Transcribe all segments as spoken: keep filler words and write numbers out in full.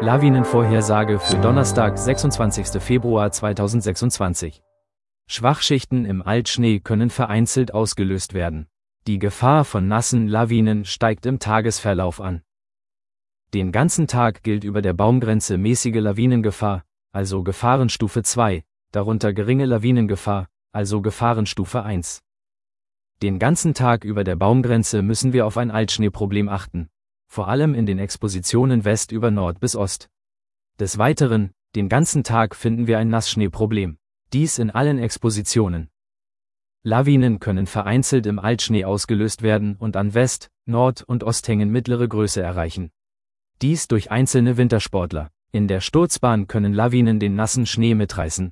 Lawinenvorhersage für Donnerstag, sechsundzwanzigsten Februar zweitausendsechsundzwanzig. Schwachschichten im Altschnee können vereinzelt ausgelöst werden. Die Gefahr von nassen Lawinen steigt im Tagesverlauf an. Den ganzen Tag gilt über der Baumgrenze mäßige Lawinengefahr, also Gefahrenstufe zwei, darunter geringe Lawinengefahr, also Gefahrenstufe eins. Den ganzen Tag über der Baumgrenze müssen wir auf ein Altschneeproblem achten, vor allem in den Expositionen West über Nord bis Ost. Des Weiteren, den ganzen Tag finden wir ein Nassschneeproblem, dies in allen Expositionen. Lawinen können vereinzelt im Altschnee ausgelöst werden und an West-, Nord- und Osthängen mittlere Größe erreichen. Dies durch einzelne Wintersportler. In der Sturzbahn können Lawinen den nassen Schnee mitreißen.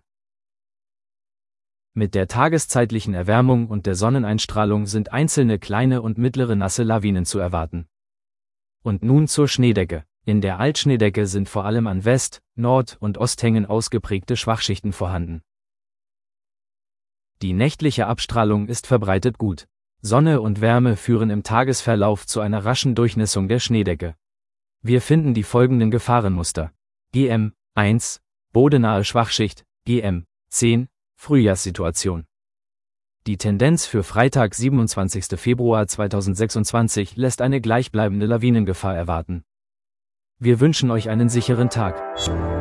Mit der tageszeitlichen Erwärmung und der Sonneneinstrahlung sind einzelne kleine und mittlere nasse Lawinen zu erwarten. Und nun zur Schneedecke. In der Altschneedecke sind vor allem an West-, Nord- und Osthängen ausgeprägte Schwachschichten vorhanden. Die nächtliche Abstrahlung ist verbreitet gut. Sonne und Wärme führen im Tagesverlauf zu einer raschen Durchnässung der Schneedecke. Wir finden die folgenden Gefahrenmuster. G M eins, bodenahe Schwachschicht, G M zehn, Frühjahrssituation. Die Tendenz für Freitag, siebenundzwanzigsten Februar zweitausendsechsundzwanzig lässt eine gleichbleibende Lawinengefahr erwarten. Wir wünschen euch einen sicheren Tag.